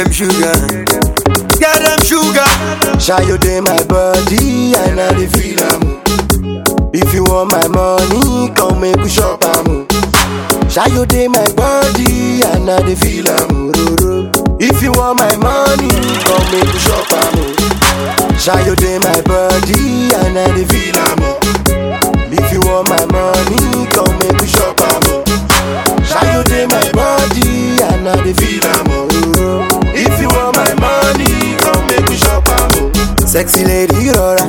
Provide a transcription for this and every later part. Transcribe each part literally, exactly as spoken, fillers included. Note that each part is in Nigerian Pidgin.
them sugar, get them sugar. Shine your day my body and I dey feel am. If you want my money, come make we shop am. Shine your day my body and I dey feel am. If you want my money, come make we shop am. Shine your day my body and I dey feel am. If you want my money, come make we shop am. Shine your day my body and I dey feel am. If you want my money, come make we shop am. Sexy lady, rora.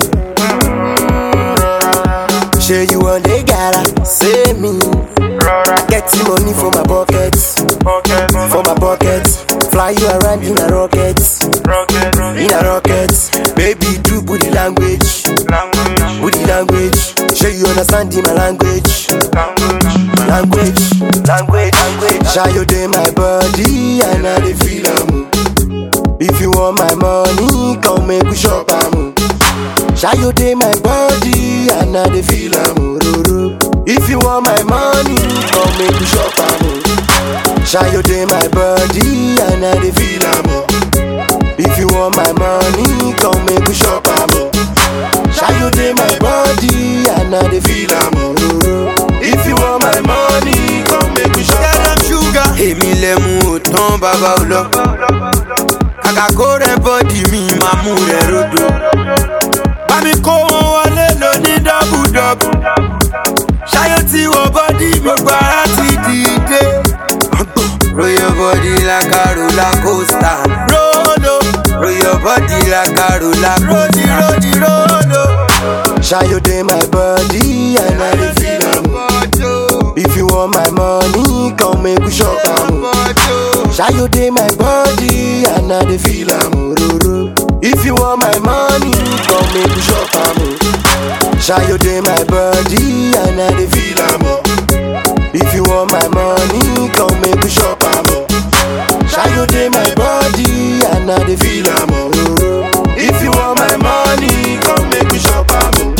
Say you want the gara, say me. Get the money for my pocket, for my pocket. Fly you around in a rocket, in a rocket. Baby, do booty language, booty language. Say you understand my language, language, language, language. Shine your day my body and I dey feel am. If you want my money, come make we shop am. Shine your day my body and I dey feel am. If you want my money, come make we shop am. Shine your day my body and I dey feel am. If you want my money, come make we shop am. Shine your day my body and I dey feel am. If you want my money, come make we shop am. Get them sugar. Èmi lẹ́mu ò tán bàbá ò lọ. Kàkà kó rẹ bọ́dì mi máa mú rẹ rodo. Bá mi kó wọn wọlé lọ ní dọ́bùdọ́bù. Ṣáyé tí wọ́n bọ́dì mi gbogbo ara ti dìde. Roll your body like a roller coaster. Rolo. Roll your body like a roller coaster. Rodi, rodi, rolo. Shine your day my body and I dey feel am. If you want my money, come make we shop am. Shine your day my body and I dey feel am. If you want my money, come make we shop am. Shine your day my body and I dey feel am. If you want my money, come make we shop am. Shine your day my body and I dey feel am. If you want my money, come make we shop am.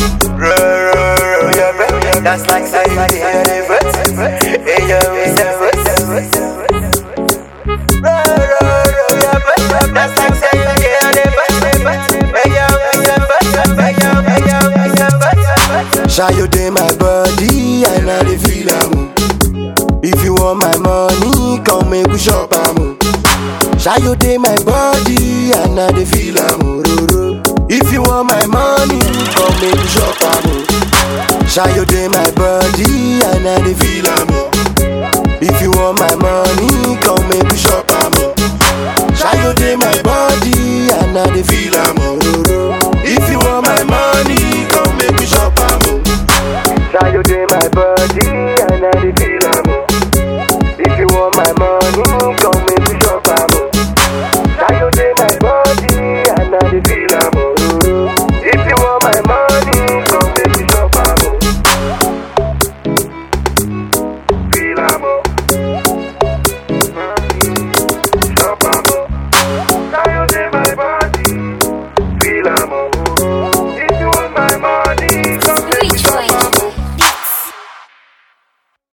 That's like saying hey yo, it's a verse. That's like saying hey yo, it's a verse. Shine your day my body and I dey feel am. If you want my money, come make we shop am. Shine your day my body and I dey feel am. If you want my money, come make we shop am. Shine your day my body and I dey feel am. If you want my money, come make we shop am. Shine your day my body and I dey feel am. If you want my money, come make we shop am. Shine your day my body and I dey feel am. If you want my money, come